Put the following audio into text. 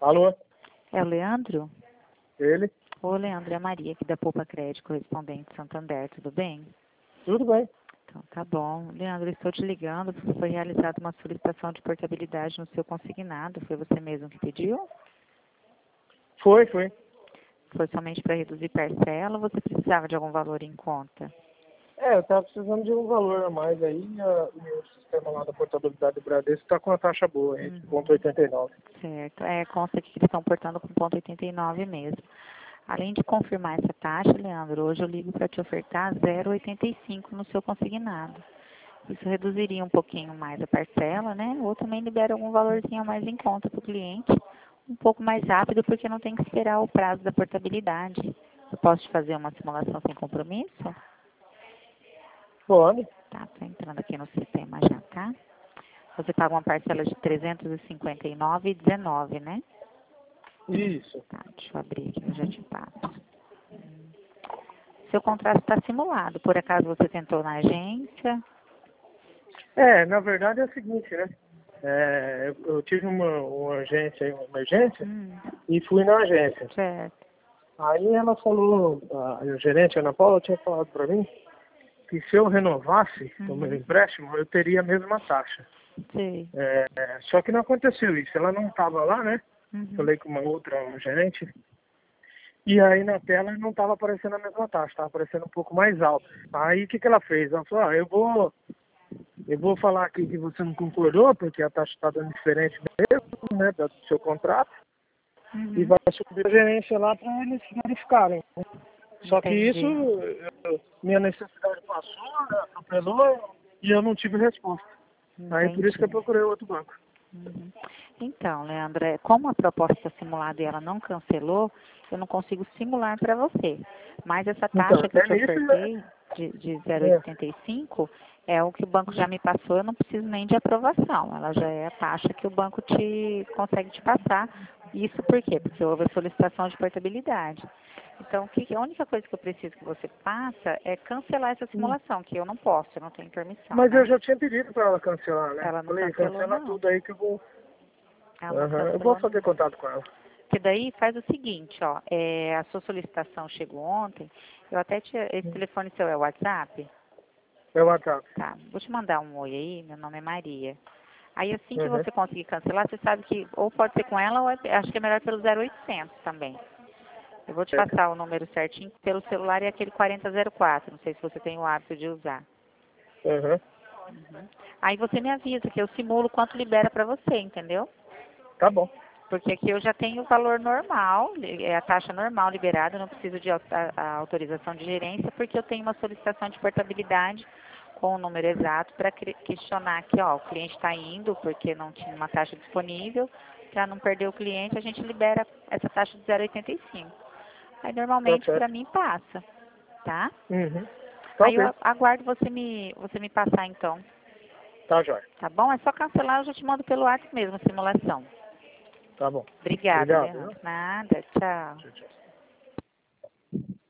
Alô? É o Leandro? Ele? Ô, Leandro, é a Maria aqui da Poupa Crédito, correspondente Santander, tudo bem? Tudo bem. Então, tá bom. Leandro, estou te ligando porque foi realizada uma solicitação de portabilidade no seu consignado. Foi você mesmo que pediu? Foi. Foi somente para reduzir parcela ou você precisava de algum valor em conta? Eu tava precisando de um valor a mais aí. E o sistema lá da portabilidade do Bradesco está com uma taxa boa, aí, de 0,89. Certo. Consta que eles estão portando com 0,89 mesmo. Além de confirmar essa taxa, Leandro, hoje eu ligo para te ofertar 0,85 no seu consignado. Isso reduziria um pouquinho mais a parcela, né? Ou também libera algum valorzinho a mais em conta para o cliente, um pouco mais rápido, porque não tem que esperar o prazo da portabilidade. Eu posso te fazer uma simulação sem compromisso? Pode? Tá, tô entrando aqui no sistema já, tá? Você paga uma parcela de R$ 359,19, né? Isso. Tá, deixa eu abrir aqui, eu já te passo. Seu contrato está simulado. Por acaso você tentou na agência? Na verdade é o seguinte, né? Eu tive uma agência aí, uma emergência, e fui na agência. Certo. Aí ela falou, a gerente Ana Paula tinha falado para mim que se eu renovasse o meu empréstimo, eu teria a mesma taxa. Sei. Só que não aconteceu isso. Ela não estava lá, né? Falei com uma outra gerente. E aí na tela não estava aparecendo a mesma taxa, estava aparecendo um pouco mais alto. Aí o que ela fez? Ela falou, eu vou falar aqui que você não concordou, porque a taxa está dando diferente mesmo, né, do seu contrato, e vai subir a gerência lá para eles verificarem. Né? Só que isso, minha necessidade passou, né, atropelou, e eu não tive resposta. Aí por isso que eu procurei outro banco. Então, Leandro, como a proposta está simulada e ela não cancelou, eu não consigo simular para você. Mas essa taxa que eu te ofertei, de 0,85, é o que o banco já me passou, eu não preciso nem de aprovação. Ela já é a taxa que o banco consegue te passar. Isso por quê? Porque houve a solicitação de portabilidade. Então, a única coisa que eu preciso que você faça é cancelar essa simulação, que eu não posso, eu não tenho permissão. Mas né? eu já tinha pedido para ela cancelar, né? Ela não Falei, cancelou, cancela não. tudo aí que eu vou... Ela não Eu cancelou, vou fazer não. contato com ela. Porque daí faz o seguinte, ó, a sua solicitação chegou ontem, esse telefone seu é o WhatsApp? É o WhatsApp. Tá, vou te mandar um oi aí, meu nome é Maria. Aí assim que você conseguir cancelar, você sabe que ou pode ser com ela ou acho que é melhor pelo 0800 também. Eu vou te passar o número certinho pelo celular e aquele 4004, não sei se você tem o hábito de usar. Aí você me avisa que eu simulo quanto libera pra você, entendeu? Tá bom. Porque aqui eu já tenho o valor normal, é a taxa normal liberada, eu não preciso de a autorização de gerência, porque eu tenho uma solicitação de portabilidade com o número exato para questionar que, ó, o cliente está indo porque não tinha uma taxa disponível, para não perder o cliente, a gente libera essa taxa de 0,85. Aí normalmente para mim passa, tá? Tá Aí ok. eu aguardo você me passar então, Tá, jóia. tá bom? É só cancelar, eu já te mando pelo WhatsApp mesmo a simulação. Tá bom. Obrigada, Obrigado. Leandro. Nada, tchau. Tchau, tchau.